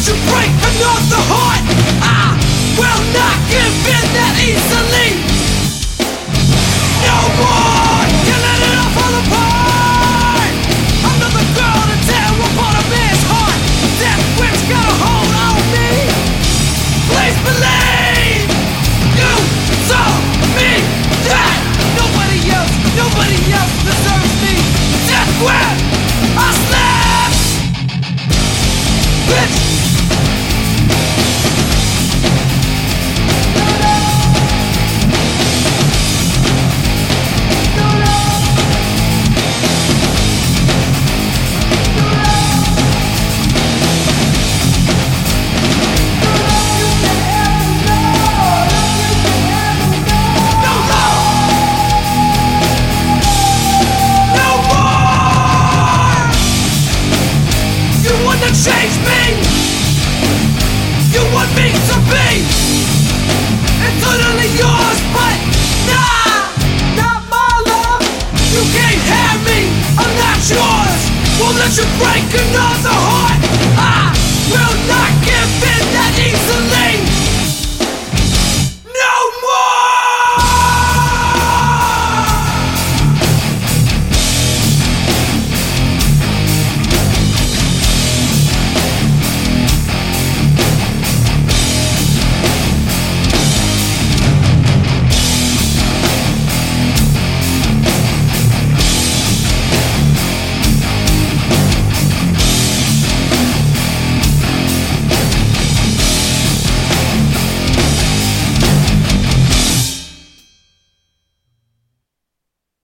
let you break another heart. I will not give in that easily. No more can let it all fall apart. Another girl to tear apart a man's heart. Death whip's got a hold on me. Please believe you saw me that nobody else deserves me. Death whip, I slash, bitch. Change me. You want me to be eternally yours, but nah, not my love. You can't have me, I'm not yours. Won't let you break another heart. I will not give in that easily.